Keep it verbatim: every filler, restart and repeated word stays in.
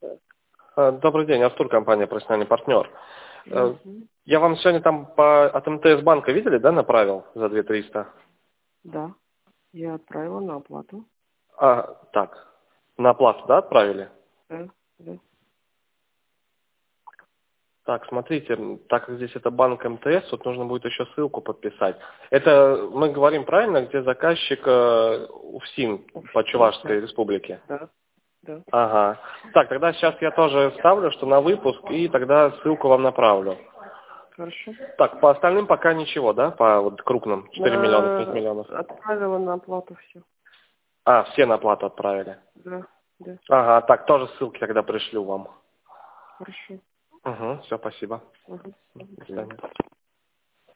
Э, Добрый день, Артур, компания «Профессиональный партнер». Э, Мгм. Я вам сегодня там по, от МТС банка видели, да, направил за две тысячи триста? Да, я отправила на оплату. А, так, на оплату, да, отправили? Да, да. Так, смотрите, м, так как здесь это банк МТС, тут нужно будет еще ссылку подписать. Это мы говорим правильно, где заказчик э, УФСИН по Чувашской Да, республике? да, да. Ага. Так, тогда сейчас я тоже ставлю, что на выпуск, и тогда ссылку вам направлю. Хорошо. Так, по остальным пока ничего, да? По вот крупным, четыре миллиона, пять На... миллионов. Отправила на оплату все. А, все на оплату отправили. Да, да. Ага, так, тоже ссылки тогда пришлю вам. Хорошо. Угу, все, спасибо. Угу. До До свидания. свидания.